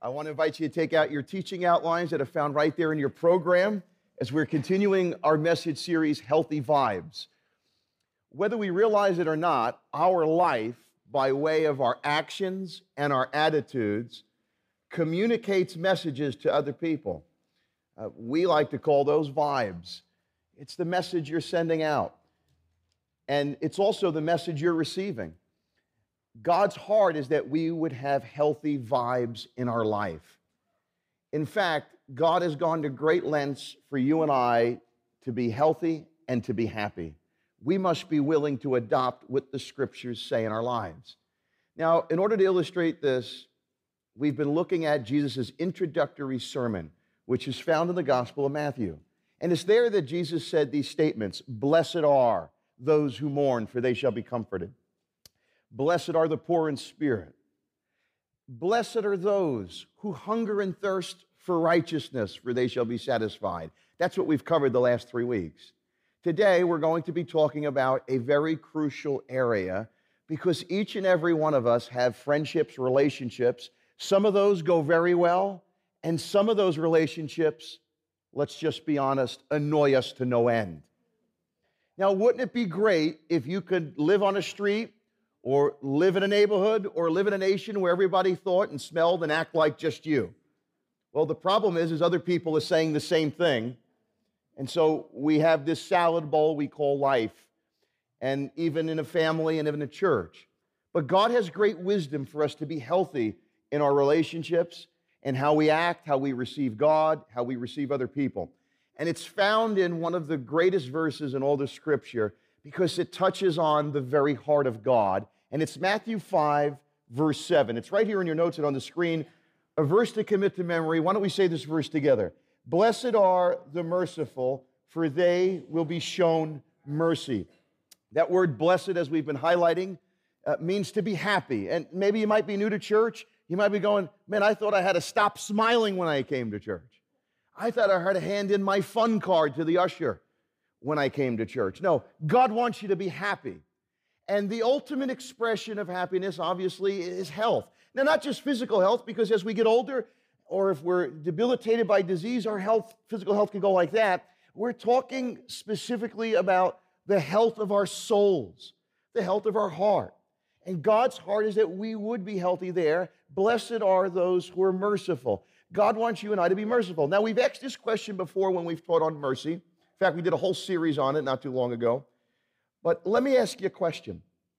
I want to invite you to take out your teaching outlines that are found right there in your program as we're continuing our message series, Healthy Vibes. Whether we realize it or not, our life, by way of our actions and our attitudes, communicates messages to other people. We like to call those vibes. It's the message you're sending out, and it's also the message you're receiving. God's heart is that we would have healthy vibes in our life. In fact, God has gone to great lengths for you and I to be healthy and to be happy. We must be willing to adopt what the Scriptures say in our lives. Now, in order to illustrate this, we've been looking at Jesus' introductory sermon, which is found in the Gospel of Matthew. And it's there that Jesus said these statements: "Blessed are those who mourn, for they shall be comforted. Blessed are the poor in spirit. Blessed are those who hunger and thirst for righteousness, for they shall be satisfied." That's what we've covered the last 3 weeks. Today, we're going to be talking about a very crucial area because each and every one of us have friendships, relationships. Some of those go very well, and some of those relationships, let's just be honest, annoy us to no end. Now, wouldn't it be great if you could live on a street or live in a neighborhood, or live in a nation where everybody thought and smelled and act like just you? Well, the problem is other people are saying the same thing, and so we have this salad bowl we call life, and even in a family and even in a church. But God has great wisdom for us to be healthy in our relationships and how we act, how we receive God, how we receive other people. And it's found in one of the greatest verses in all the Scripture because it touches on the very heart of God. And it's Matthew 5, verse 7. It's right here in your notes and on the screen, a verse to commit to memory. Why don't we say this verse together? "Blessed are the merciful, for they will be shown mercy." That word blessed, as we've been highlighting, means to be happy. And maybe you might be new to church. You might be going, "Man, I thought I had to stop smiling when I came to church. I thought I had to hand in my fun card to the usher when I came to church." No, God wants you to be happy. And the ultimate expression of happiness, obviously, is health. Now, not just physical health, because as we get older, or if we're debilitated by disease, our health, physical health can go like that. We're talking specifically about the health of our souls, the health of our heart. And God's heart is that we would be healthy there. Blessed are those who are merciful. God wants you and I to be merciful. Now, we've asked this question before when we've taught on mercy. In fact, we did a whole series on it not too long ago. But let me ask you a question.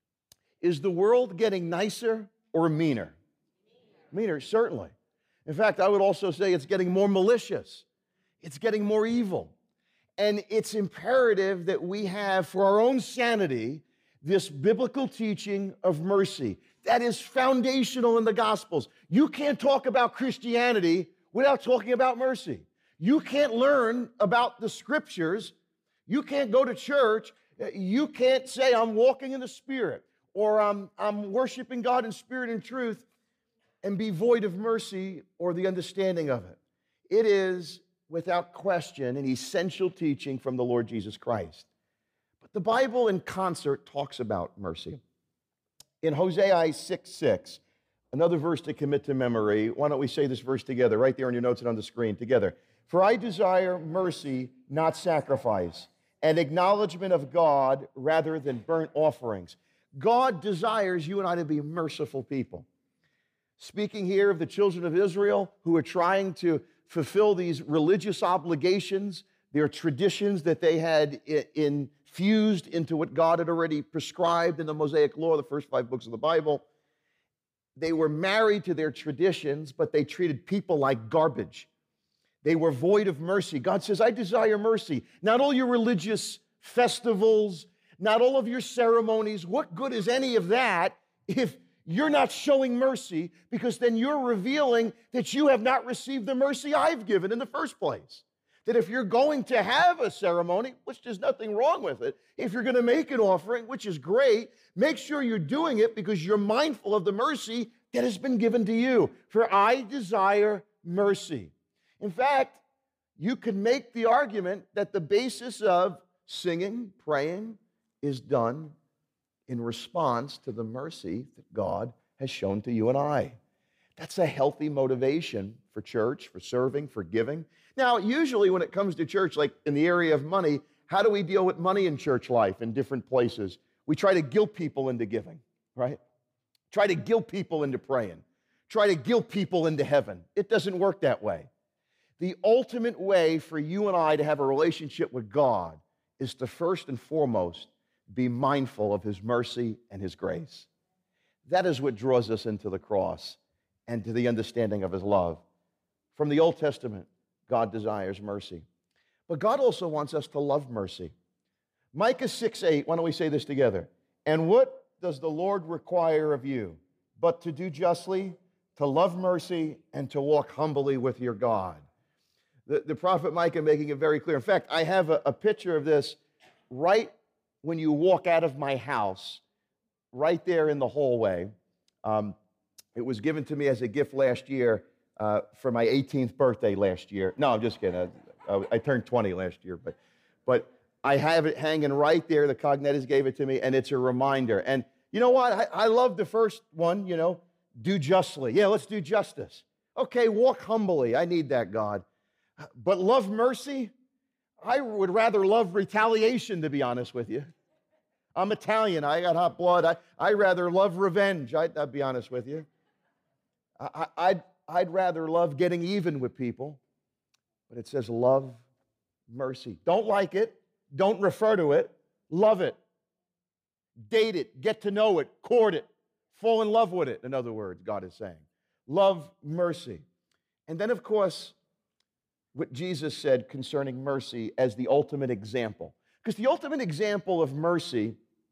Is the world getting nicer or meaner? Meaner, certainly. In fact, I would also say it's getting more malicious. It's getting more evil. And it's imperative that we have, for our own sanity, this biblical teaching of mercy. That is foundational in the Gospels. You can't talk about Christianity without talking about mercy. You can't learn about the Scriptures. You can't go to church. You can't say, "I'm walking in the Spirit," or I'm worshiping God in spirit and truth, and be void of mercy or the understanding of it. It is, without question, an essential teaching from the Lord Jesus Christ. But the Bible in concert talks about mercy. In Hosea 6:6, another verse to commit to memory, why don't we say this verse together, right there in your notes and on the screen, together. "For I desire mercy, not sacrifice, and acknowledgement of God rather than burnt offerings." God desires you and I to be merciful people. Speaking here of the children of Israel who are trying to fulfill these religious obligations, their traditions that they had infused into what God had already prescribed in the Mosaic Law, the first 5 books of the Bible. They were married to their traditions, but they treated people like garbage. They were void of mercy. God says, "I desire mercy." Not all your religious festivals, not all of your ceremonies. What good is any of that if you're not showing mercy? Because then you're revealing that you have not received the mercy I've given in the first place. That if you're going to have a ceremony, which there's nothing wrong with it, if you're going to make an offering, which is great, make sure you're doing it because you're mindful of the mercy that has been given to you. "For I desire mercy." In fact, you could make the argument that the basis of singing, praying, is done in response to the mercy that God has shown to you and I. That's a healthy motivation for church, for serving, for giving. Now, usually when it comes to church, like in the area of money, how do we deal with money in church life in different places? We try to guilt people into giving, right? Try to guilt people into praying. Try to guilt people into heaven. It doesn't work that way. The ultimate way for you and I to have a relationship with God is to first and foremost be mindful of His mercy and His grace. That is what draws us into the cross and to the understanding of His love. From the Old Testament, God desires mercy. But God also wants us to love mercy. Micah 6:8, why don't we say this together? And what does the Lord require of you but to do justly, to love mercy, and to walk humbly with your God? The prophet Micah making it very clear. In fact, I have a picture of this right when you walk out of my house, right there in the hallway. It was given to me as a gift last year for my 18th birthday last year. No, I'm just kidding. I turned 20 last year, but I have it hanging right there. The Cognettas gave it to me, and it's a reminder. And you know what? I love the first one, do justly. Yeah, let's do justice. Okay, walk humbly. I need that, God. But love mercy? I would rather love retaliation, to be honest with you. I'm Italian. I got hot blood. I rather love revenge. I'll be honest with you. I'd rather love getting even with people. But it says love mercy. Don't like it. Don't refer to it. Love it. Date it. Get to know it. Court it. Fall in love with it, in other words, God is saying. Love mercy. And then, of course, what Jesus said concerning mercy as the ultimate example. Because the ultimate example of mercy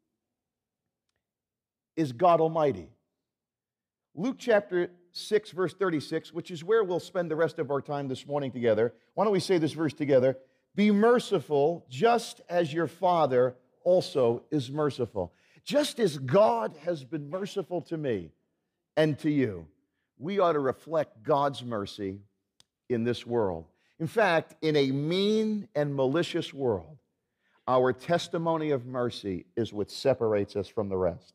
is God Almighty. Luke chapter 6, verse 36, which is where we'll spend the rest of our time this morning together. Why don't we say this verse together? Be merciful, just as your Father also is merciful. Just as God has been merciful to me and to you, we ought to reflect God's mercy in this world. In fact, in a mean and malicious world, our testimony of mercy is what separates us from the rest.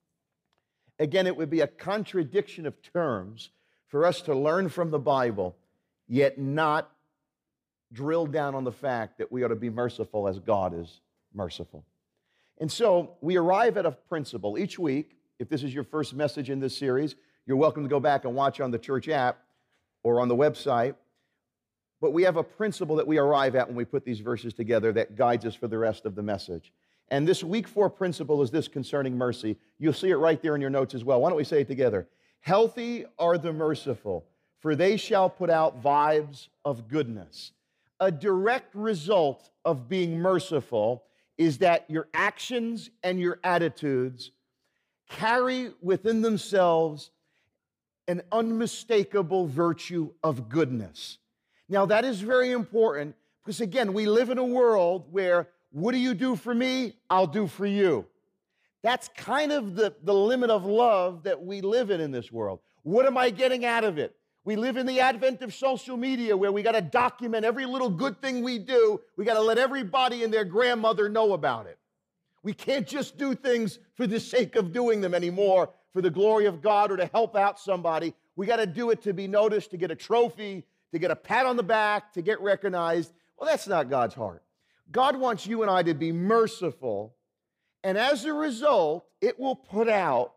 Again, it would be a contradiction of terms for us to learn from the Bible, yet not drill down on the fact that we ought to be merciful as God is merciful. And so we arrive at a principle each week. If this is your first message in this series, you're welcome to go back and watch on the church app or on the website. But we have a principle that we arrive at when we put these verses together that guides us for the rest of the message. And this week 4 principle is this concerning mercy. You'll see it right there in your notes as well. Why don't we say it together? Healthy are the merciful, for they shall put out vibes of goodness. A direct result of being merciful is that your actions and your attitudes carry within themselves an unmistakable virtue of goodness. Now, that is very important because, again, we live in a world where what do you do for me? I'll do for you. That's kind of the limit of love that we live in this world. What am I getting out of it? We live in the advent of social media where we got to document every little good thing we do. We got to let everybody and their grandmother know about it. We can't just do things for the sake of doing them anymore, for the glory of God or to help out somebody. We got to do it to be noticed, to get a trophy, to get a pat on the back, to get recognized. Well, that's not God's heart. God wants you and I to be merciful, and as a result, it will put out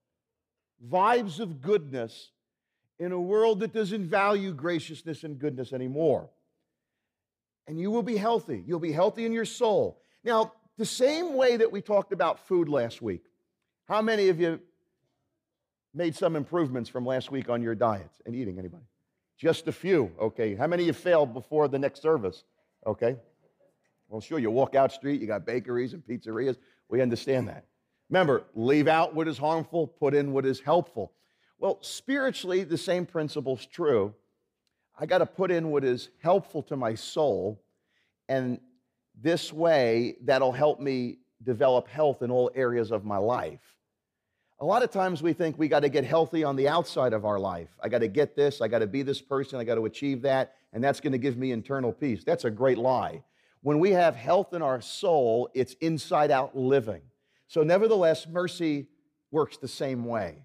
vibes of goodness in a world that doesn't value graciousness and goodness anymore. And you will be healthy. You'll be healthy in your soul. Now, the same way that we talked about food last week, how many of you made some improvements from last week on your diets and eating? Anybody? Just a few, okay. How many of you failed before the next service? Okay. Well, sure, you walk out street, you got bakeries and pizzerias. We understand that. Remember, leave out what is harmful, put in what is helpful. Well, spiritually, the same principle's true. I got to put in what is helpful to my soul, and this way, that'll help me develop health in all areas of my life. A lot of times we think we got to get healthy on the outside of our life. I got to get this, I got to be this person, I got to achieve that, and that's going to give me internal peace. That's a great lie. When we have health in our soul, it's inside-out living. So nevertheless, mercy works the same way.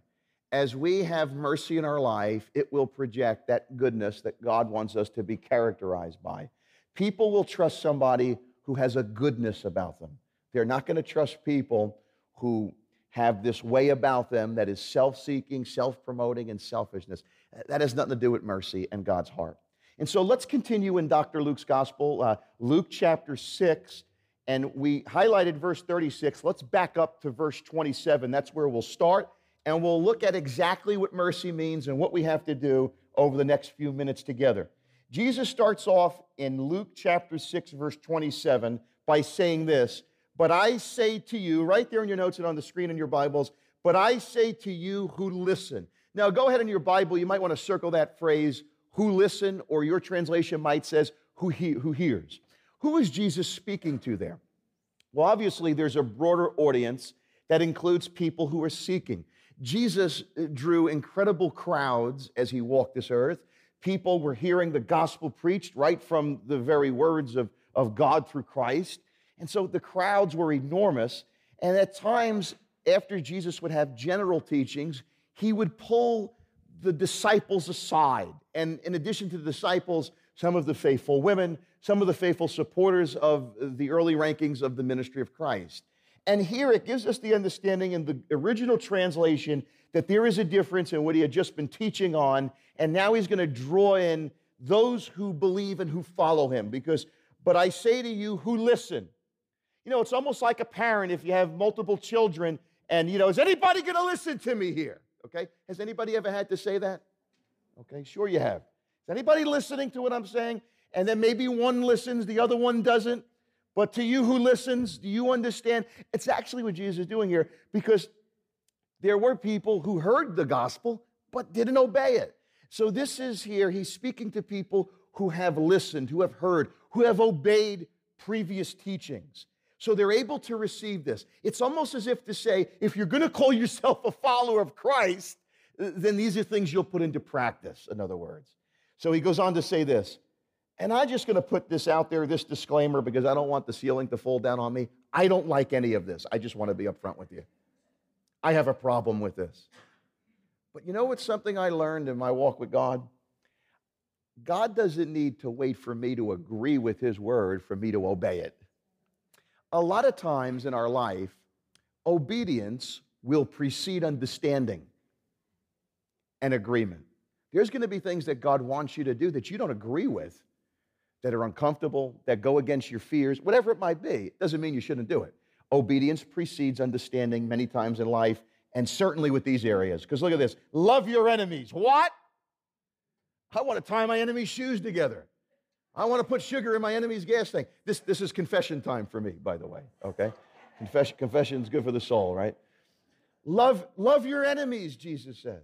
as we have mercy in our life, it will project that goodness that God wants us to be characterized by. People will trust somebody who has a goodness about them. They're not going to trust people who have this way about them that is self-seeking, self-promoting, and selfishness. That has nothing to do with mercy and God's heart. And so let's continue in Dr. Luke's gospel, Luke chapter 6, and we highlighted verse 36. Let's back up to verse 27. That's where we'll start, and we'll look at exactly what mercy means and what we have to do over the next few minutes together. Jesus starts off in Luke chapter 6, verse 27 by saying this, "But I say to you," right there in your notes and on the screen in your Bibles, "but I say to you who listen." Now go ahead in your Bible, you might want to circle that phrase, who listen, or your translation might says, who hears. Who is Jesus speaking to there? Well, obviously, there's a broader audience that includes people who are seeking. Jesus drew incredible crowds as he walked this earth. People were hearing the gospel preached right from the very words of God through Christ. And so the crowds were enormous. And at times, after Jesus would have general teachings, he would pull the disciples aside. And in addition to the disciples, some of the faithful women, some of the faithful supporters of the early rankings of the ministry of Christ. And here it gives us the understanding in the original translation that there is a difference in what he had just been teaching on, and now he's going to draw in those who believe and who follow him. Because, "But I say to you who listen." You know, it's almost like a parent if you have multiple children and, is anybody going to listen to me here? Okay? Has anybody ever had to say that? Okay, sure you have. Is anybody listening to what I'm saying? And then maybe one listens, the other one doesn't. But to you who listens, do you understand? It's actually what Jesus is doing here, because there were people who heard the gospel but didn't obey it. So this is here, he's speaking to people who have listened, who have heard, who have obeyed previous teachings. So they're able to receive this. It's almost as if to say, if you're going to call yourself a follower of Christ, then these are things you'll put into practice, in other words. So he goes on to say this, and I'm just going to put this out there, this disclaimer, because I don't want the ceiling to fall down on me. I don't like any of this. I just want to be upfront with you. I have a problem with this. But you know what's something I learned in my walk with God? God doesn't need to wait for me to agree with his word for me to obey it. A lot of times in our life, obedience will precede understanding and agreement. There's going to be things that God wants you to do that you don't agree with, that are uncomfortable, that go against your fears, whatever it might be. It doesn't mean you shouldn't do it. Obedience precedes understanding many times in life, and certainly with these areas. Because look at this. Love your enemies. What? I want to tie my enemy's shoes together. I want to put sugar in my enemy's gas tank. This is confession time for me, by the way, okay? Confession's good for the soul, right? Love your enemies, Jesus says.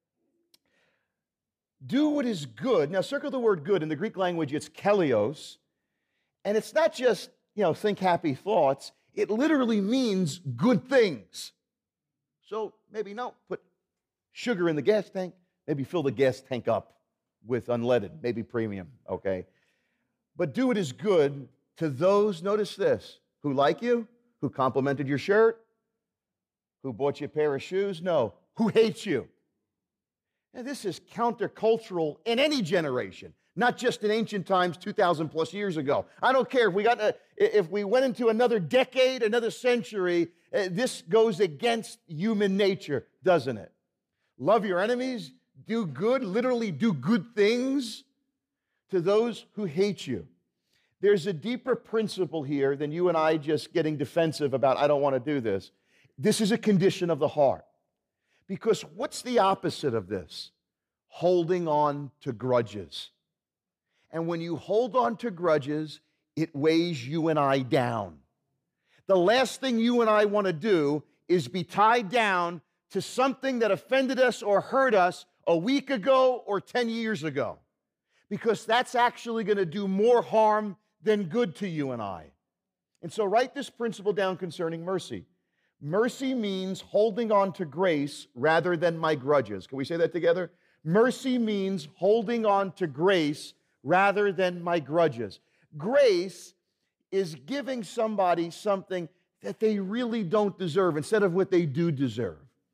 Do what is good. Now, circle the word good. In the Greek language, it's kelios. And it's not just, think happy thoughts. It literally means good things. So maybe put sugar in the gas tank. Maybe fill the gas tank up with unleaded, maybe premium, okay? But do what is good to those, notice this, who like you, who complimented your shirt, who bought you a pair of shoes. No, who hates you. Now, this is countercultural in any generation, not just in ancient times 2,000 plus years ago. I don't care if we went into another decade, another century, this goes against human nature, doesn't it? Love your enemies, do good, literally do good things to those who hate you. There's a deeper principle here than you and I just getting defensive about, I don't want to do this. This is a condition of the heart. Because what's the opposite of this? Holding on to grudges. And when you hold on to grudges, it weighs you and I down. The last thing you and I want to do is be tied down to something that offended us or hurt us a week ago or 10 years ago. Because that's actually going to do more harm than good to you and I. And so write this principle down concerning mercy. Mercy means holding on to grace rather than my grudges. Can we say that together? Mercy means holding on to grace rather than my grudges. Grace is giving somebody something that they really don't deserve instead of what they do deserve.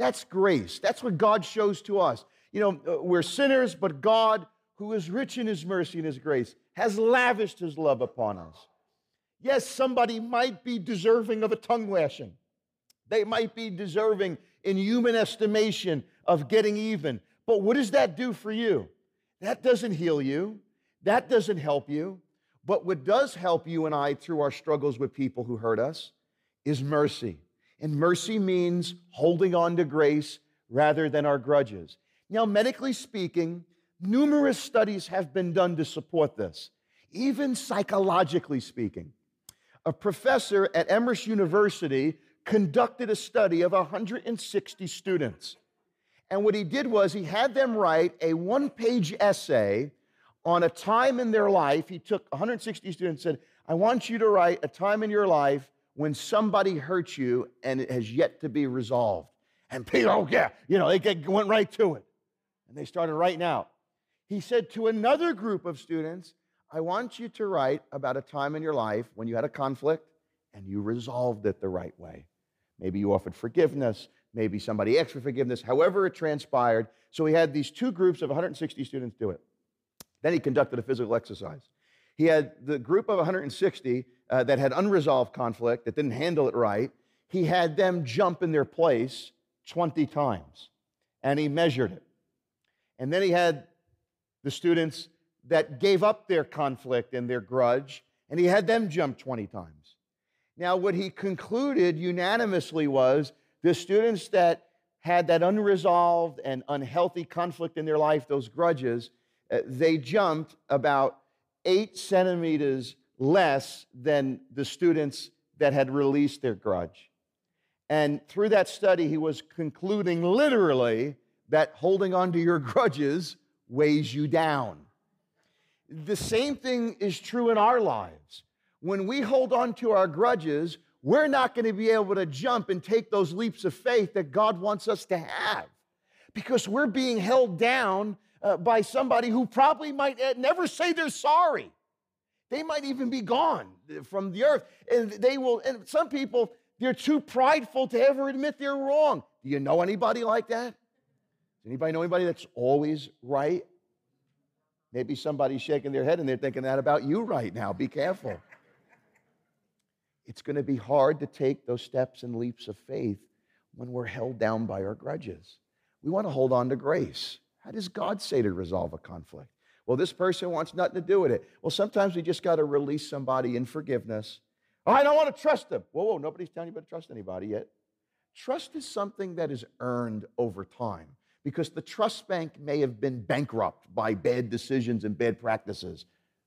That's grace. That's what God shows to us. We're sinners, but God, who is rich in his mercy and his grace, has lavished his love upon us. Yes, somebody might be deserving of a tongue lashing. They might be deserving in human estimation of getting even. But what does that do for you? That doesn't heal you. That doesn't help you. But what does help you and I through our struggles with people who hurt us is mercy. And mercy means holding on to grace rather than our grudges. Now, medically speaking, numerous studies have been done to support this, even psychologically speaking. A professor at Emory University conducted a study of 160 students. And what he did was he had them write a one-page essay on a time in their life. He took 160 students and said, I want you to write a time in your life when somebody hurt you and it has yet to be resolved. And people, they went right to it. And they started writing out. He said to another group of students, I want you to write about a time in your life when you had a conflict and you resolved it the right way. Maybe you offered forgiveness, maybe somebody asked for forgiveness, however it transpired. So he had these two groups of 160 students do it. Then he conducted a physical exercise. He had the group of 160 that had unresolved conflict, that didn't handle it right. He had them jump in their place 20 times, and he measured it. And then he had the students that gave up their conflict and their grudge, and he had them jump 20 times. Now, what he concluded unanimously was the students that had that unresolved and unhealthy conflict in their life, those grudges, they jumped about 8 centimeters less than the students that had released their grudge. And through that study, he was concluding literally that holding on to your grudges weighs you down. The same thing is true in our lives. When we hold on to our grudges, we're not going to be able to jump and take those leaps of faith that God wants us to have, because we're being held down by somebody who probably might never say they're sorry. They might even be gone from the earth. And some people, they're too prideful to ever admit they're wrong. Do you know anybody like that? Does anybody know anybody that's always right? Maybe somebody's shaking their head and they're thinking that about you right now. Be careful. It's going to be hard to take those steps and leaps of faith when we're held down by our grudges. We want to hold on to grace. How does God say to resolve a conflict? Well, this person wants nothing to do with it. Well, sometimes we just got to release somebody in forgiveness. Oh, I don't want to trust them. Whoa, nobody's telling you about to trust anybody yet. Trust is something that is earned over time, because the trust bank may have been bankrupt by bad decisions and bad practices.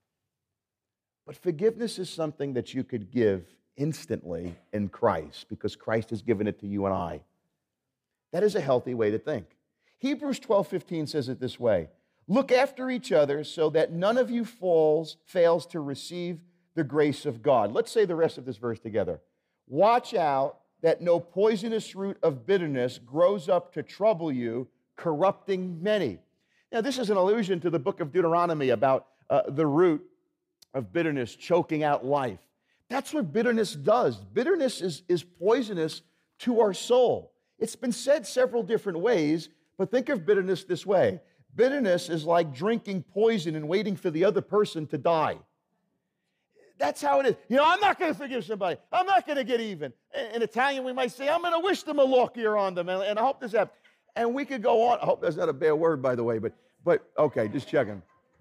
But forgiveness is something that you could give instantly in Christ, because Christ has given it to you and I. That is a healthy way to think. Hebrews 12:15 says it this way: look after each other so that none of you fails to receive the grace of God. Let's say the rest of this verse together. Watch out that no poisonous root of bitterness grows up to trouble you, corrupting many. Now, this is an allusion to the book of Deuteronomy about the root of bitterness choking out life. That's what bitterness does. Bitterness is poisonous to our soul. It's been said several different ways, but think of bitterness this way. Bitterness is like drinking poison and waiting for the other person to die. That's how it is. I'm not going to forgive somebody. I'm not going to get even. In Italian, we might say, I'm going to wish them a lochia on them, and I hope this happens. And we could go on. I hope that's not a bad word, by the way, but okay, just checking.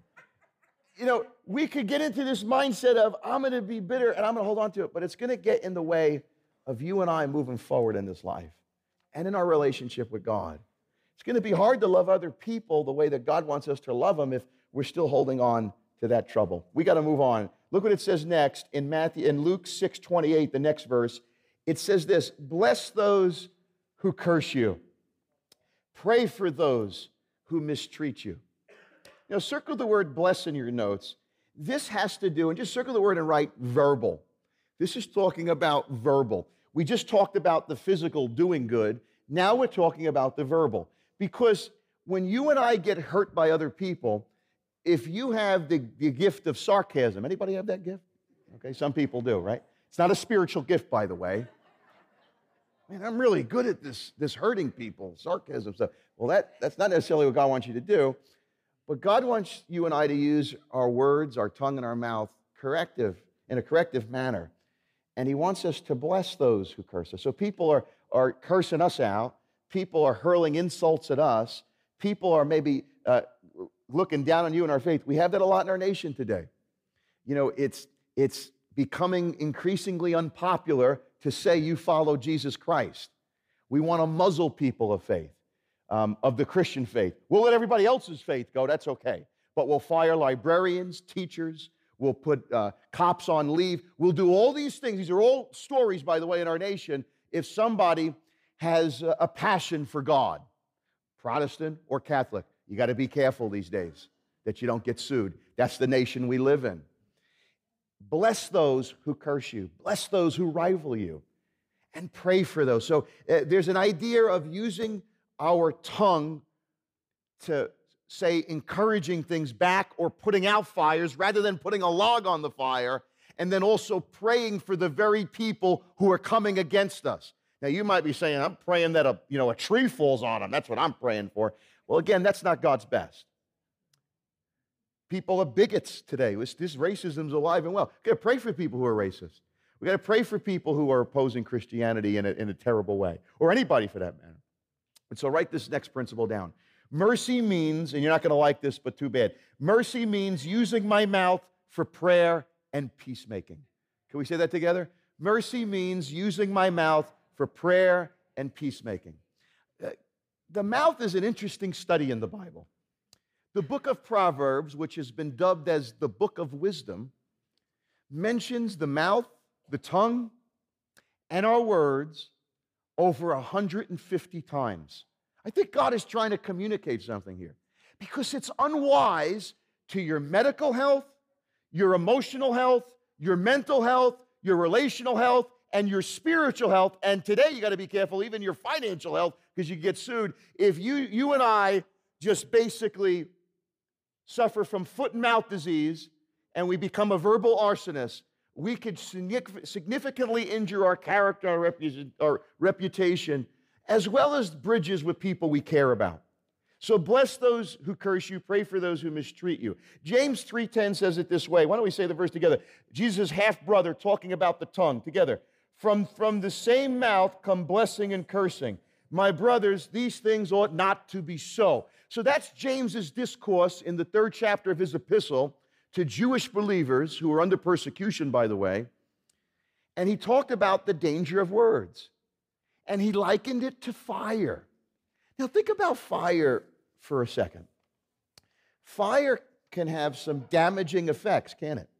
We could get into this mindset of, I'm going to be bitter and I'm going to hold on to it, but it's going to get in the way of you and I moving forward in this life and in our relationship with God. It's going to be hard to love other people the way that God wants us to love them if we're still holding on to that trouble. We got to move on. Look what it says next in Luke 6:28, the next verse. It says this: bless those who curse you. Pray for those who mistreat you. Circle the word bless in your notes. This has to do, and just circle the word and write verbal. This is talking about verbal. We just talked about the physical doing good. Now we're talking about the verbal. Because when you and I get hurt by other people, if you have the gift of sarcasm, anybody have that gift? Okay, some people do, right? It's not a spiritual gift, by the way. man, I'm really good at this hurting people, sarcasm stuff. Well, that's not necessarily what God wants you to do, but God wants you and I to use our words, our tongue, and our mouth in a corrective manner. And He wants us to bless those who curse us. So people are cursing us out. People are hurling insults at us. People are maybe looking down on you in our faith. We have that a lot in our nation today. You know, it's becoming increasingly unpopular to say you follow Jesus Christ. We want to muzzle people of faith, of the Christian faith. We'll let everybody else's faith go, that's okay. But we'll fire librarians, teachers, we'll put cops on leave. We'll do all these things. These are all stories, by the way, in our nation. If somebody has a passion for God, Protestant or Catholic, you got to be careful these days that you don't get sued. That's the nation we live in. Bless those who curse you. Bless those who rival you. And pray for those. So there's an idea of using our tongue to say encouraging things back or putting out fires rather than putting a log on the fire, and then also praying for the very people who are coming against us. Now, you might be saying, I'm praying that a tree falls on them. That's what I'm praying for. Well, again, that's not God's best. People are bigots today. This racism is alive and well. We've got to pray for people who are racist. We've got to pray for people who are opposing Christianity in a terrible way, or anybody for that matter. And so write this next principle down. Mercy means, and you're not going to like this, but too bad. Mercy means using my mouth for prayer and peacemaking. Can we say that together? Mercy means using my mouth for prayer and peacemaking. The mouth is an interesting study in the Bible. The book of Proverbs, which has been dubbed as the book of wisdom, mentions the mouth, the tongue, and our words over 150 times. I think God is trying to communicate something here, because it's unwise to your medical health, your emotional health, your mental health, your relational health, and your spiritual health. And today you got to be careful, even your financial health, because you get sued. If you and I just basically suffer from foot and mouth disease and we become a verbal arsonist, we could significantly injure our character, our reputation, as well as bridges with people we care about. So bless those who curse you, pray for those who mistreat you. James 3:10 says it this way. Why don't we say the verse together? Jesus' half-brother talking about the tongue together. From the same mouth come blessing and cursing. My brothers, these things ought not to be so. So that's James's discourse in the 3rd chapter of his epistle to Jewish believers who are under persecution, by the way. And he talked about the danger of words. And he likened it to fire. Now think about fire for a second. Fire can have some damaging effects, can't it?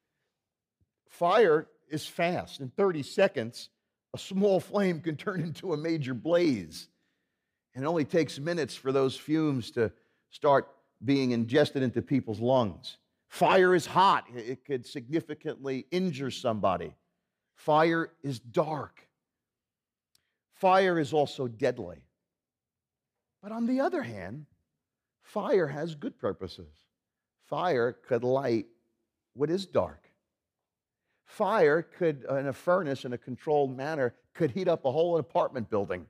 Fire is fast. In 30 seconds, a small flame can turn into a major blaze. And it only takes minutes for those fumes to start being ingested into people's lungs. Fire is hot. It could significantly injure somebody. Fire is dark. Fire is also deadly. But on the other hand, fire has good purposes. Fire could light what is dark. Fire could, in a furnace, in a controlled manner, could heat up a whole apartment building.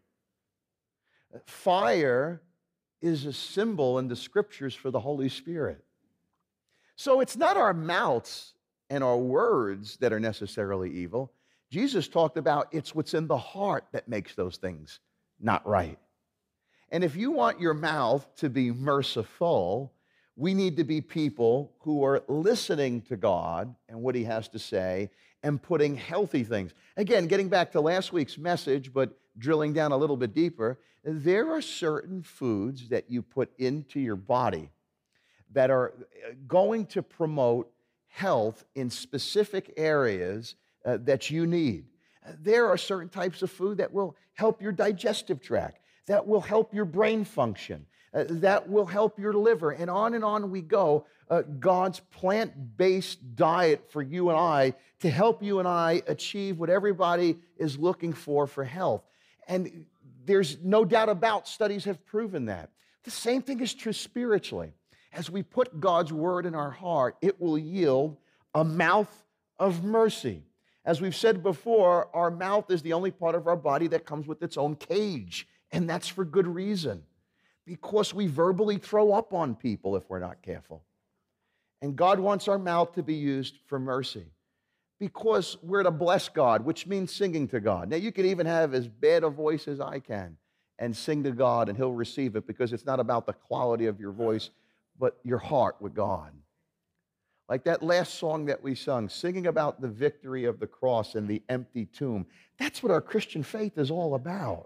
Fire is a symbol in the scriptures for the Holy Spirit. So it's not our mouths and our words that are necessarily evil. Jesus talked about it's what's in the heart that makes those things not right. And if you want your mouth to be merciful, we need to be people who are listening to God and what He has to say and putting healthy things. Again, getting back to last week's message, but drilling down a little bit deeper, there are certain foods that you put into your body that are going to promote health in specific areas that you need. There are certain types of food that will help your digestive tract, that will help your brain function, that will help your liver, and on we go. God's plant-based diet for you and I to help you and I achieve what everybody is looking for health. And there's no doubt about studies have proven that. The same thing is true spiritually. As we put God's word in our heart, it will yield a mouth of mercy. As we've said before, our mouth is the only part of our body that comes with its own cage, and that's for good reason, because we verbally throw up on people if we're not careful. And God wants our mouth to be used for mercy, because we're to bless God, which means singing to God. Now, you can even have as bad a voice as I can and sing to God, and He'll receive it, because it's not about the quality of your voice, but your heart with God. Like that last song that we sung, singing about the victory of the cross and the empty tomb. That's what our Christian faith is all about.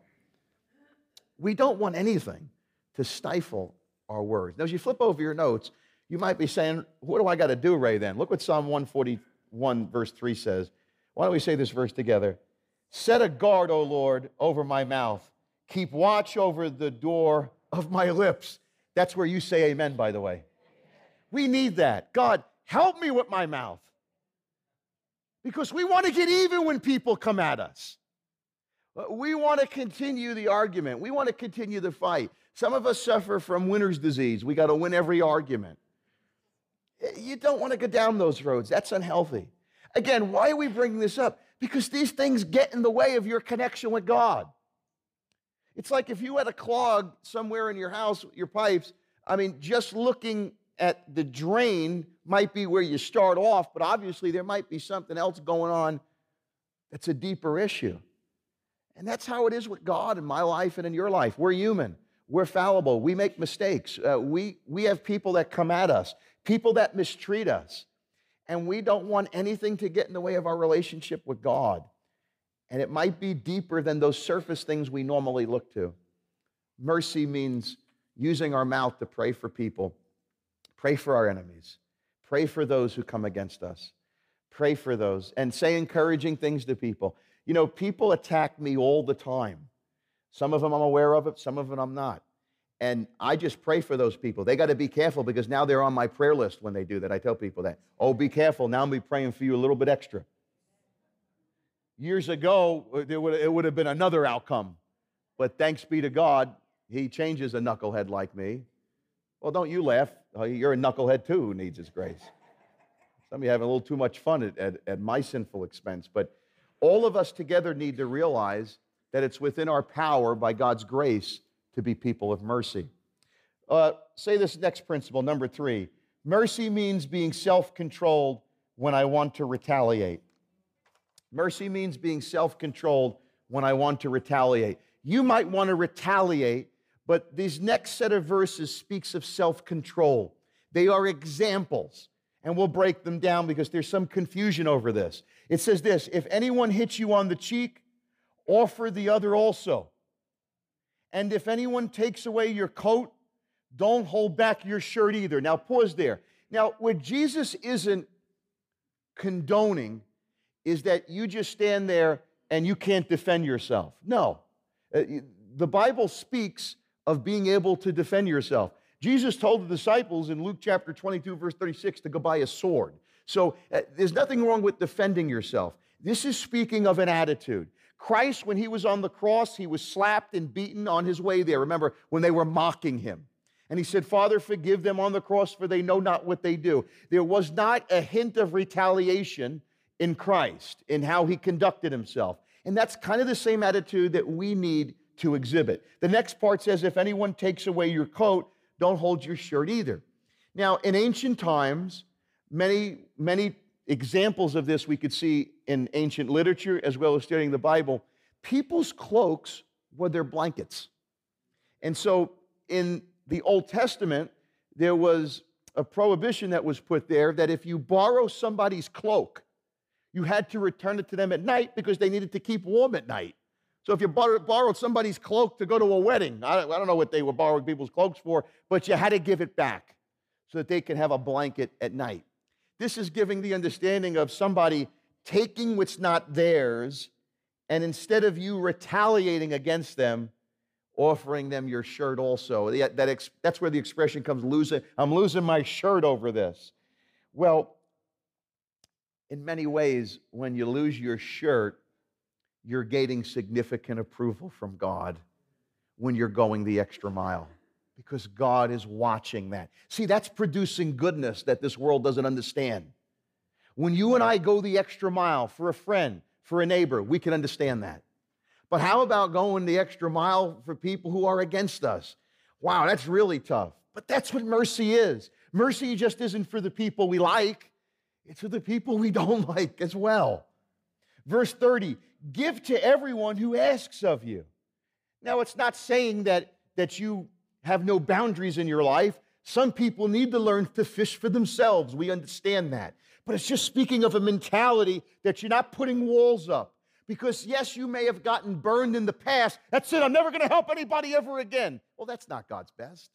We don't want anything to stifle our words. Now, as you flip over your notes, you might be saying, what do I got to do, Ray, then? Look what Psalm 141, verse 3 says. Why don't we say this verse together? Set a guard, O Lord, over my mouth. Keep watch over the door of my lips. That's where you say amen, by the way. We need that. God, help me with my mouth. Because we want to get even when people come at us. We want to continue the argument. We want to continue the fight. Some of us suffer from winner's disease. We got to win every argument. You don't want to go down those roads. That's unhealthy. Again, why are we bringing this up? Because these things get in the way of your connection with God. It's like if you had a clog somewhere in your house, your pipes, just looking at the drain might be where you start off, but obviously there might be something else going on that's a deeper issue. And that's how it is with God in my life and in your life. We're human. We're fallible. We make mistakes. We have people that come at us, people that mistreat us. And we don't want anything to get in the way of our relationship with God. And it might be deeper than those surface things we normally look to. Mercy means using our mouth to pray for people, pray for our enemies, pray for those who come against us, pray for those, and say encouraging things to people. You know, people attack me all the time. Some of them I'm aware of it, some of them I'm not. And I just pray for those people. They got to be careful, because now they're on my prayer list when they do that. I tell people that. Oh, be careful. Now I'm be praying for you a little bit extra. Years ago, it would have been another outcome. But thanks be to God, He changes a knucklehead like me. Well, don't you laugh. You're a knucklehead too who needs His grace. Some of you having a little too much fun at my sinful expense. But all of us together need to realize that it's within our power by God's grace to be people of mercy. Say this next principle, number 3. Mercy means being self-controlled when I want to retaliate. Mercy means being self-controlled when I want to retaliate. You might want to retaliate, but these next set of verses speaks of self-control. They are examples, and we'll break them down because there's some confusion over this. It says this: if anyone hits you on the cheek, offer the other also. And if anyone takes away your coat, don't hold back your shirt either. Now, pause there. Now, what Jesus isn't condoning is that you just stand there and you can't defend yourself. No. The Bible speaks of being able to defend yourself. Jesus told the disciples in Luke chapter 22, verse 36, to go buy a sword. So there's nothing wrong with defending yourself. This is speaking of an attitude. Christ, when He was on the cross, He was slapped and beaten on His way there. Remember, when they were mocking Him. And He said, Father, forgive them on the cross, for they know not what they do. There was not a hint of retaliation in Christ, in how He conducted Himself. And that's kind of the same attitude that we need to exhibit. The next part says, if anyone takes away your coat, don't hold your shirt either. Now, in ancient times, many examples of this we could see in ancient literature as well as studying the Bible. People's cloaks were their blankets. And so in the Old Testament, there was a prohibition that was put there that if you borrow somebody's cloak, you had to return it to them at night because they needed to keep warm at night. So if you borrowed somebody's cloak to go to a wedding, I don't know what they were borrowing people's cloaks for, but you had to give it back so that they could have a blanket at night. This is giving the understanding of somebody taking what's not theirs, and instead of you retaliating against them, offering them your shirt also. That's where the expression comes, I'm losing my shirt over this. Well, in many ways, when you lose your shirt, you're gaining significant approval from God when you're going the extra mile, because God is watching that. See, that's producing goodness that this world doesn't understand. When you and I go the extra mile for a friend, for a neighbor, we can understand that. But how about going the extra mile for people who are against us? Wow, that's really tough. But that's what mercy is. Mercy just isn't for the people we like. It's for the people we don't like as well. Verse 30, give to everyone who asks of you. Now, it's not saying that you have no boundaries in your life. Some people need to learn to fish for themselves. We understand that. But it's just speaking of a mentality that you're not putting walls up. Because, yes, you may have gotten burned in the past. That's it. I'm never going to help anybody ever again. Well, that's not God's best.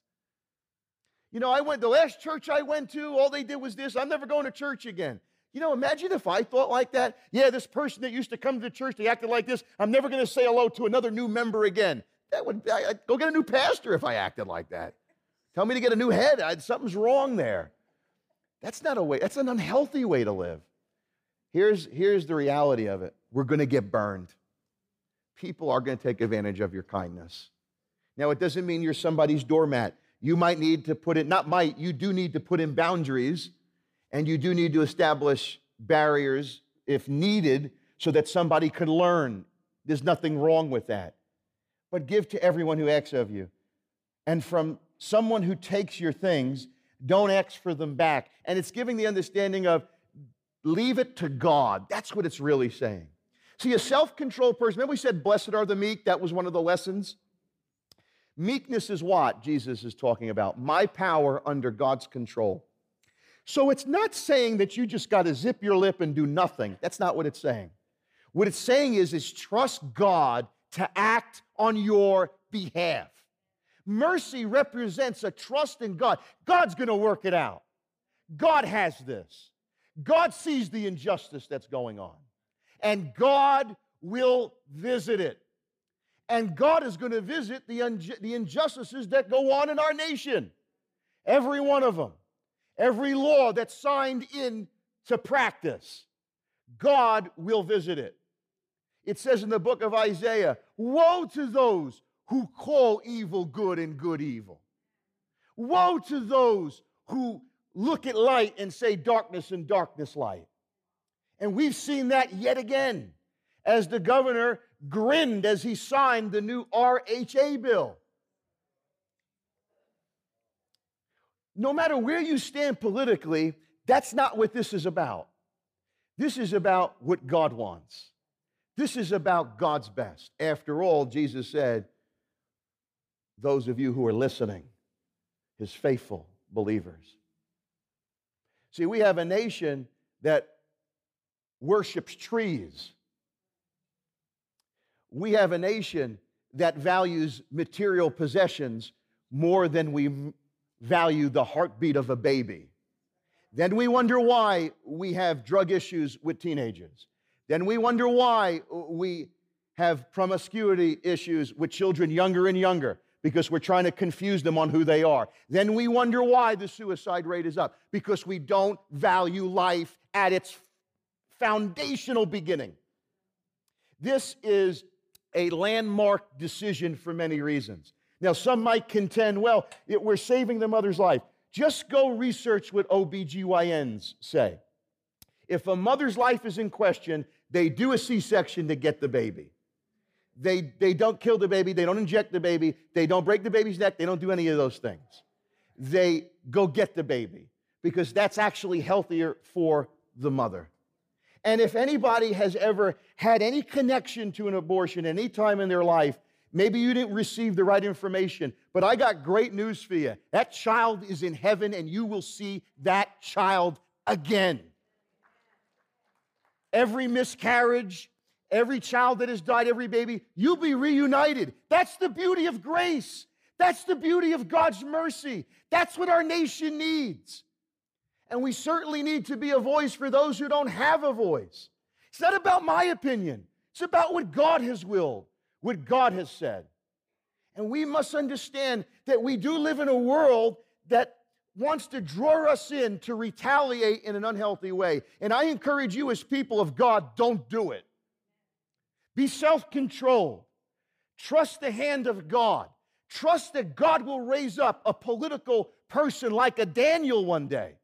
You know, the last church I went to, all they did was this. I'm never going to church again. You know, imagine if I thought like that. Yeah, this person that used to come to the church, they acted like this. I'm never going to say hello to another new member again. I'd go get a new pastor if I acted like that. Tell me to get a new head. Something's wrong there. That's not a way. That's an unhealthy way to live. Here's the reality of it. We're going to get burned. People are going to take advantage of your kindness. Now, it doesn't mean you're somebody's doormat. You might need to put in, you do need to put in boundaries, and you do need to establish barriers if needed so that somebody can learn. There's nothing wrong with that. But give to everyone who asks of you. And from someone who takes your things, don't ask for them back. And it's giving the understanding of leave it to God. That's what it's really saying. See, a self-controlled person, remember we said, blessed are the meek? That was one of the lessons. Meekness is what Jesus is talking about. My power under God's control. So it's not saying that you just got to zip your lip and do nothing. That's not what it's saying. What it's saying is trust God to act on your behalf. Mercy represents a trust in God. God's going to work it out. God has this. God sees the injustice that's going on. And God will visit it. And God is going to visit the injustices that go on in our nation. Every one of them. Every law that's signed into practice. God will visit it. It says in the book of Isaiah, woe to those who call evil good and good evil. Woe to those who look at light and say darkness and darkness light. And we've seen that yet again as the governor grinned as he signed the new RHA bill. No matter where you stand politically, that's not what this is about. This is about what God wants. This is about God's best. After all, Jesus said, those of you who are listening, his faithful believers. See, we have a nation that worships trees. We have a nation that values material possessions more than we value the heartbeat of a baby. Then we wonder why we have drug issues with teenagers. Then we wonder why we have promiscuity issues with children younger and younger, because we're trying to confuse them on who they are. Then we wonder why the suicide rate is up, because we don't value life at its foundational beginning. This is a landmark decision for many reasons. Now, some might contend, well, we're saving the mother's life. Just go research what OBGYNs say. If a mother's life is in question, they do a C-section to get the baby. They don't kill the baby. They don't inject the baby. They don't break the baby's neck. They don't do any of those things. They go get the baby because that's actually healthier for the mother. And if anybody has ever had any connection to an abortion any time in their life, maybe you didn't receive the right information, but I got great news for you. That child is in heaven, and you will see that child again. Every miscarriage, every child that has died, every baby, you'll be reunited. That's the beauty of grace. That's the beauty of God's mercy. That's what our nation needs. And we certainly need to be a voice for those who don't have a voice. It's not about my opinion. It's about what God has willed, what God has said. And we must understand that we do live in a world that wants to draw us in to retaliate in an unhealthy way. And I encourage you as people of God, don't do it. Be self-controlled. Trust the hand of God. Trust that God will raise up a political person like a Daniel one day.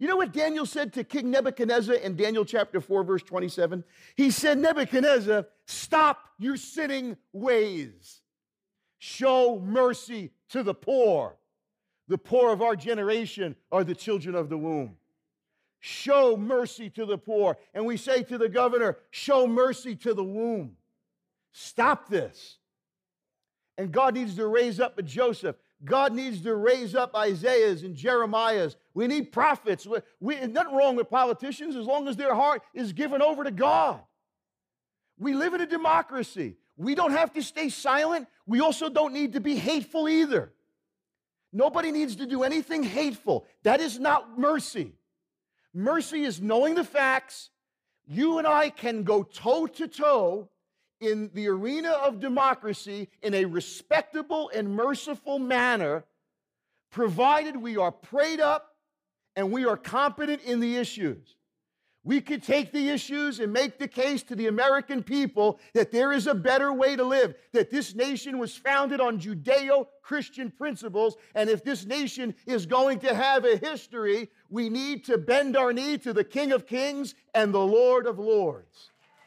You know what Daniel said to King Nebuchadnezzar in Daniel chapter 4, verse 27? He said, Nebuchadnezzar, stop your sinning ways. Show mercy to the poor. The poor of our generation are the children of the womb. Show mercy to the poor. And we say to the governor, show mercy to the womb. Stop this. And God needs to raise up a Joseph. God needs to raise up Isaiahs and Jeremiahs. We need prophets. Nothing wrong with politicians as long as their heart is given over to God. We live in a democracy. We don't have to stay silent. We also don't need to be hateful either. Nobody needs to do anything hateful. That is not mercy. Mercy is knowing the facts. You and I can go toe to toe in the arena of democracy in a respectable and merciful manner, provided we are prayed up and we are competent in the issues. We could take the issues and make the case to the American people that there is a better way to live, that this nation was founded on Judeo-Christian principles, and if this nation is going to have a history, we need to bend our knee to the King of Kings and the Lord of Lords.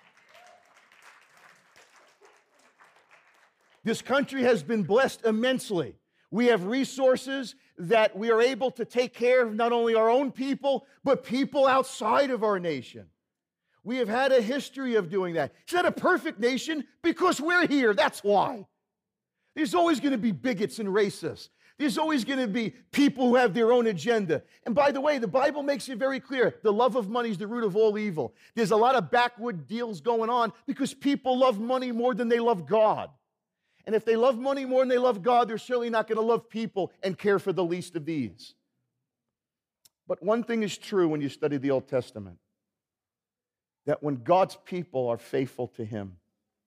This country has been blessed immensely. We have resources that we are able to take care of not only our own people, but people outside of our nation. We have had a history of doing that. It's not a perfect nation because we're here. That's why. There's always going to be bigots and racists. There's always going to be people who have their own agenda. And by the way, the Bible makes it very clear. The love of money is the root of all evil. There's a lot of backwood deals going on because people love money more than they love God. And if they love money more than they love God, they're certainly not going to love people and care for the least of these. But one thing is true when you study the Old Testament, that when God's people are faithful to Him,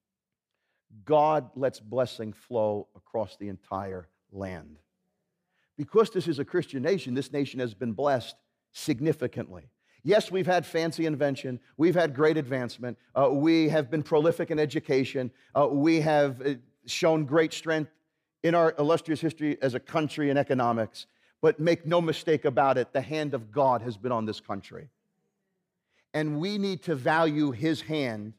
God lets blessing flow across the entire land. Because this is a Christian nation, this nation has been blessed significantly. Yes, we've had fancy invention. We've had great advancement. We have been prolific in education. We have shown great strength in our illustrious history as a country in economics. But make no mistake about it, the hand of God has been on this country. And we need to value His hand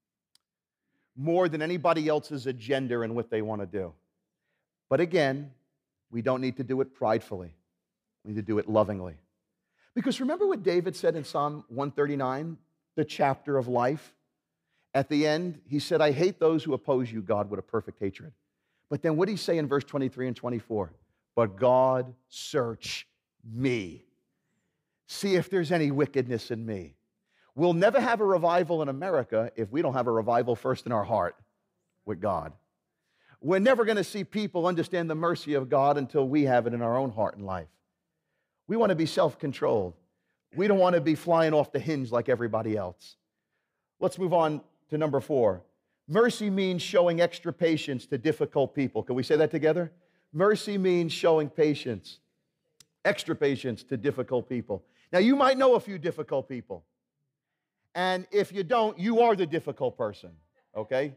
more than anybody else's agenda and what they want to do. But again, we don't need to do it pridefully. We need to do it lovingly. Because remember what David said in Psalm 139, the chapter of life? At the end, he said, I hate those who oppose you, God, with a perfect hatred. But then what did he say in verse 23 and 24? But God, search me. See if there's any wickedness in me. We'll never have a revival in America if we don't have a revival first in our heart with God. We're never going to see people understand the mercy of God until we have it in our own heart and life. We want to be self-controlled. We don't want to be flying off the hinge like everybody else. Let's move on to number 4. Mercy means showing extra patience to difficult people. Can we say that together? Mercy means showing patience, extra patience to difficult people. Now, you might know a few difficult people. And if you don't, you are the difficult person, okay?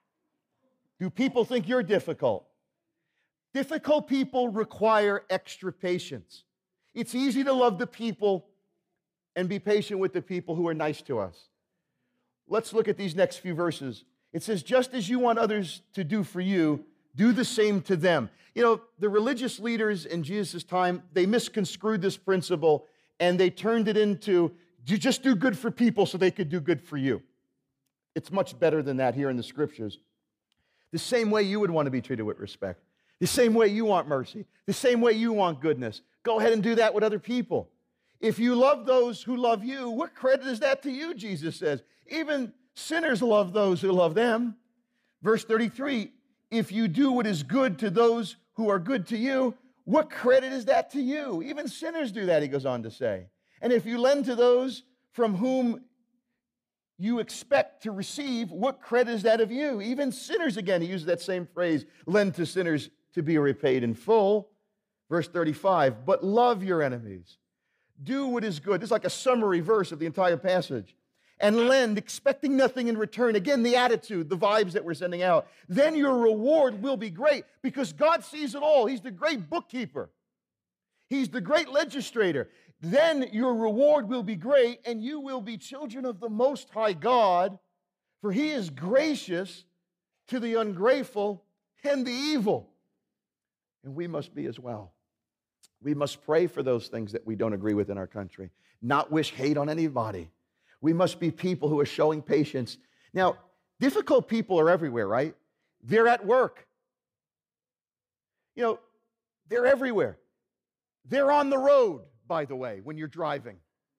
Do people think you're difficult? Difficult people require extra patience. It's easy to love the people and be patient with the people who are nice to us. Let's look at these next few verses. It says, just as you want others to do for you, do the same to them. You know, the religious leaders in Jesus' time, they misconstrued this principle and they turned it into, just do good for people so they could do good for you. It's much better than that here in the Scriptures. The same way you would want to be treated with respect. The same way you want mercy. The same way you want goodness. Go ahead and do that with other people. If you love those who love you, what credit is that to you, Jesus says? Even sinners love those who love them. Verse 33, if you do what is good to those who are good to you, what credit is that to you? Even sinners do that, he goes on to say. And if you lend to those from whom you expect to receive, what credit is that of you? Even sinners, again, he uses that same phrase, lend to sinners to be repaid in full. Verse 35, but love your enemies. Do what is good. This is like a summary verse of the entire passage. And lend, expecting nothing in return. Again, the attitude, the vibes that we're sending out. Then your reward will be great because God sees it all. He's the great bookkeeper. He's the great legislator. Then your reward will be great, and you will be children of the Most High God, for He is gracious to the ungrateful and the evil. And we must be as well. We must pray for those things that we don't agree with in our country, not wish hate on anybody. We must be people who are showing patience. Now, difficult people are everywhere, right? They're at work. You know, they're everywhere. They're on the road, by the way, when you're driving.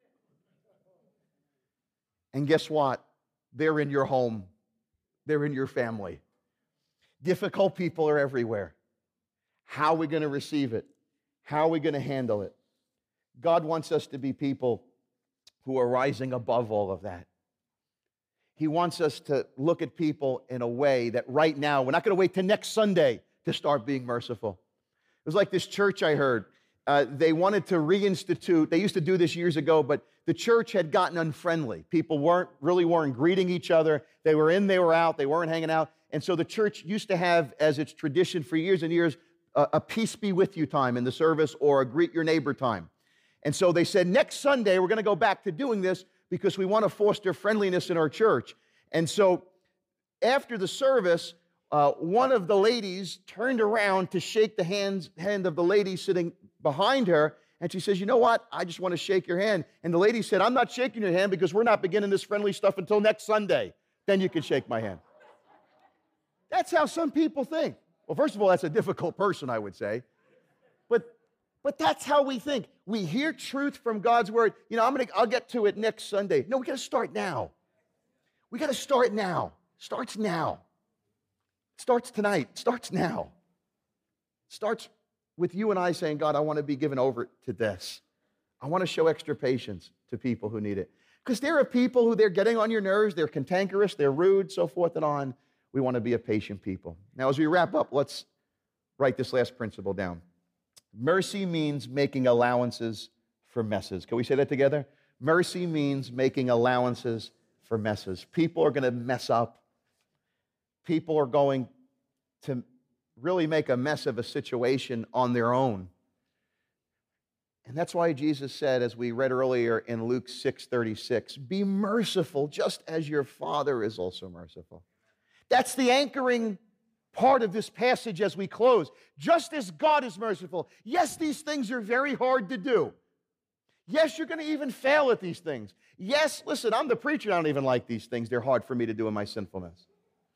And guess what? They're in your home. They're in your family. Difficult people are everywhere. How are we going to receive it? How are we going to handle it? God wants us to be people who are rising above all of that. He wants us to look at people in a way that right now, we're not going to wait till next Sunday to start being merciful. It was like this church I heard. They wanted to reinstitute, they used to do this years ago, but the church had gotten unfriendly. People weren't greeting each other. They were in, they were out, they weren't hanging out. And so the church used to have, as its tradition for years and years, a peace be with you time in the service or a greet your neighbor time. And so they said, next Sunday, we're going to go back to doing this because we want to foster friendliness in our church. And so after the service, one of the ladies turned around to shake the hand of the lady sitting behind her, and she says, you know what? I just want to shake your hand. And the lady said, I'm not shaking your hand because we're not beginning this friendly stuff until next Sunday. Then you can shake my hand. That's how some people think. Well, first of all, that's a difficult person, I would say. But that's how we think. We hear truth from God's word. You know, I'll get to it next Sunday. No, we got to start now. We got to start now. Starts now. Starts tonight. Starts now. Starts with you and I saying, God, I want to be given over to this. I want to show extra patience to people who need it. Because there are people who they're getting on your nerves, they're cantankerous, they're rude, so forth and on. We want to be a patient people. Now, as we wrap up, let's write this last principle down. Mercy means making allowances for messes. Can we say that together? Mercy means making allowances for messes. People are going to mess up. People are going to really make a mess of a situation on their own. And that's why Jesus said, as we read earlier in Luke 6:36, be merciful just as your Father is also merciful. That's the anchoring part of this passage as we close. Just as God is merciful. Yes, these things are very hard to do. Yes, you're going to even fail at these things. Yes, listen, I'm the preacher. I don't even like these things. They're hard for me to do in my sinfulness.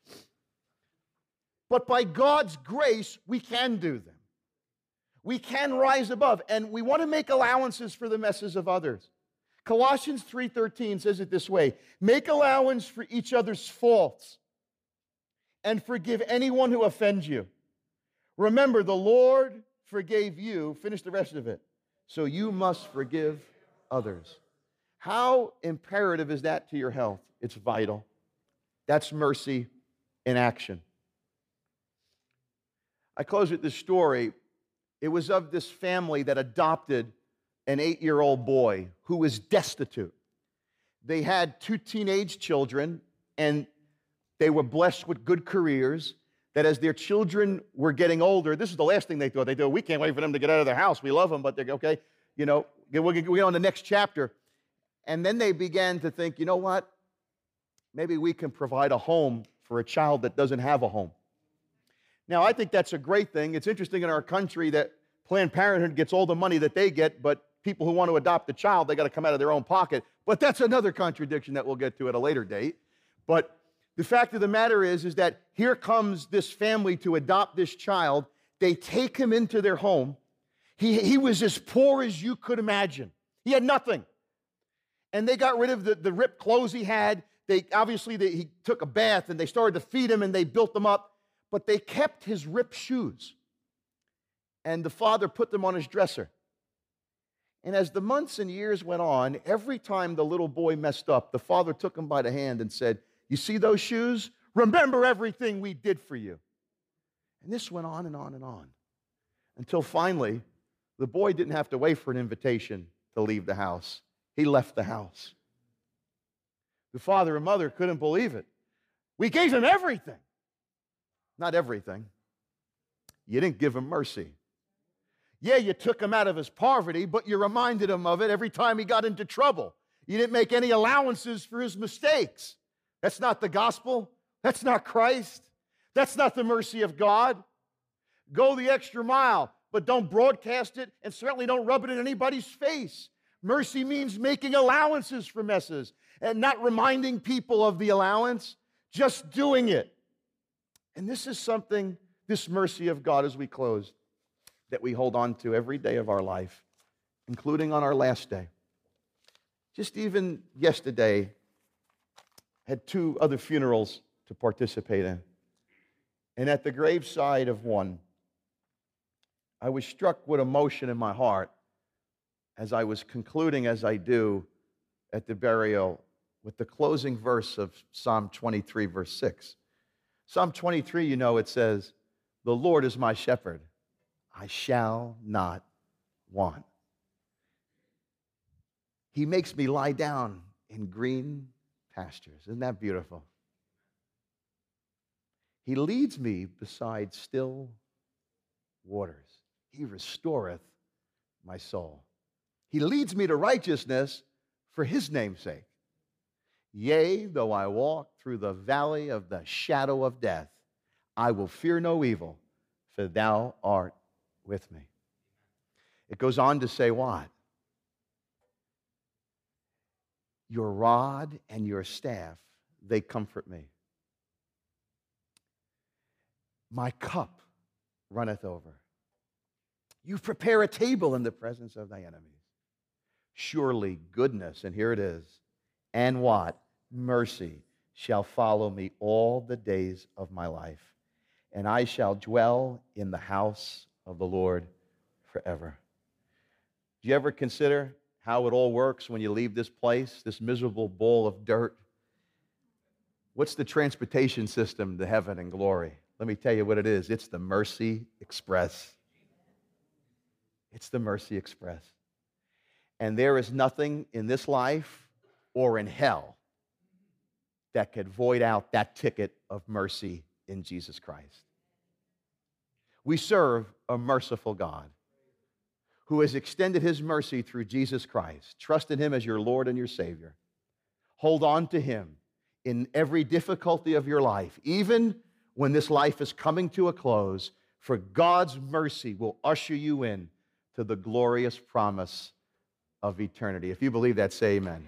But by God's grace, we can do them. We can rise above, and we want to make allowances for the messes of others. Colossians 3:13 says it this way, make allowance for each other's faults and forgive anyone who offends you. Remember, the Lord forgave you, finish the rest of it, so you must forgive others. How imperative is that to your health? It's vital. That's mercy in action. I close with this story. It was of this family that adopted an 8-year-old boy who was destitute. They had 2 teenage children, and they were blessed with good careers, that as their children were getting older, this is the last thing they thought. They thought, we can't wait for them to get out of their house. We love them, but they're okay. You know, we'll get on the next chapter. And then they began to think, you know what? Maybe we can provide a home for a child that doesn't have a home. Now, I think that's a great thing. It's interesting in our country that Planned Parenthood gets all the money that they get, but people who want to adopt a child, they got to come out of their own pocket. But that's another contradiction that we'll get to at a later date. But the fact of the matter is that here comes this family to adopt this child. They take him into their home. He was as poor as you could imagine. He had nothing. And they got rid of the ripped clothes he had. He took a bath, and they started to feed him, and they built him up. But they kept his ripped shoes. And the father put them on his dresser. And as the months and years went on, every time the little boy messed up, the father took him by the hand and said, you see those shoes? Remember everything we did for you. And this went on and on and on. Until finally, the boy didn't have to wait for an invitation to leave the house. He left the house. The father and mother couldn't believe it. We gave him everything. Not everything. You didn't give him mercy. Yeah, you took him out of his poverty, but you reminded him of it every time he got into trouble. You didn't make any allowances for his mistakes. That's not the gospel. That's not Christ. That's not the mercy of God. Go the extra mile, but don't broadcast it, and certainly don't rub it in anybody's face. Mercy means making allowances for messes and not reminding people of the allowance, just doing it. And this is something, this mercy of God as we close, that we hold on to every day of our life, including on our last day. Just even yesterday, had 2 other funerals to participate in. And at the graveside of one, I was struck with emotion in my heart as I was concluding, as I do, at the burial with the closing verse of Psalm 23, verse 6. Psalm 23, you know, it says, "The Lord is my shepherd. I shall not want. He makes me lie down in green pastures." Isn't that beautiful? He leads me beside still waters. He restoreth my soul. He leads me to righteousness for his name's sake. Yea, though I walk through the valley of the shadow of death, I will fear no evil, for thou art with me. It goes on to say what? Your rod and your staff, they comfort me. My cup runneth over. You prepare a table in the presence of thy enemies. Surely goodness, and here it is, and what? Mercy shall follow me all the days of my life, and I shall dwell in the house of the Lord forever. Do you ever consider how it all works when you leave this place, this miserable bowl of dirt? What's the transportation system to heaven and glory? Let me tell you what it is. It's the Mercy Express. It's the Mercy Express. And there is nothing in this life or in hell that could void out that ticket of mercy in Jesus Christ. We serve a merciful God who has extended his mercy through Jesus Christ. Trust in him as your Lord and your Savior. Hold on to him in every difficulty of your life, even when this life is coming to a close, for God's mercy will usher you in to the glorious promise of eternity. If you believe that, say amen.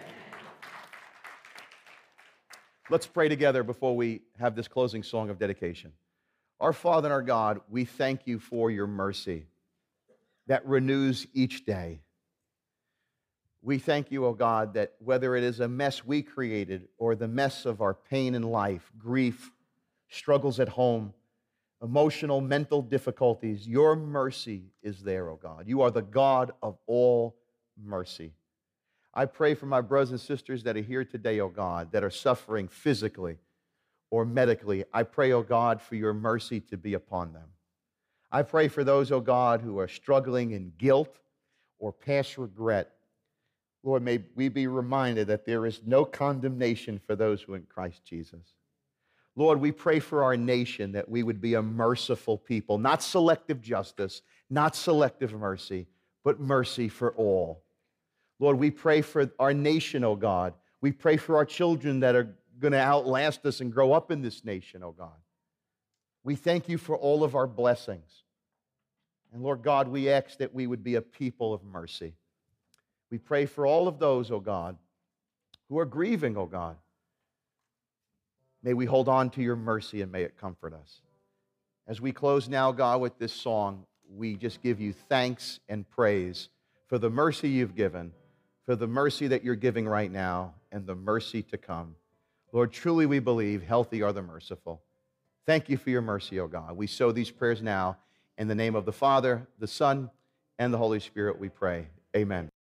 Let's pray together before we have this closing song of dedication. Our Father and our God, we thank you for your mercy that renews each day. We thank you, O God, that whether it is a mess we created or the mess of our pain in life, grief, struggles at home, emotional, mental difficulties, your mercy is there, O God. You are the God of all mercy. I pray for my brothers and sisters that are here today, O God, that are suffering physically or medically. I pray, O God, for your mercy to be upon them. I pray for those, O God, who are struggling in guilt or past regret. Lord, may we be reminded that there is no condemnation for those who are in Christ Jesus. Lord, we pray for our nation that we would be a merciful people, not selective justice, not selective mercy, but mercy for all. Lord, we pray for our nation, oh God. We pray for our children that are going to outlast us and grow up in this nation, oh God. We thank you for all of our blessings. And Lord God, we ask that we would be a people of mercy. We pray for all of those, oh God, who are grieving, oh God. May we hold on to your mercy and may it comfort us. As we close now, God, with this song, we just give you thanks and praise for the mercy you've given, for the mercy that you're giving right now, and the mercy to come. Lord, truly we believe healthy are the merciful. Thank you for your mercy, O God. We sow these prayers now in the name of the Father, the Son, and the Holy Spirit we pray. Amen.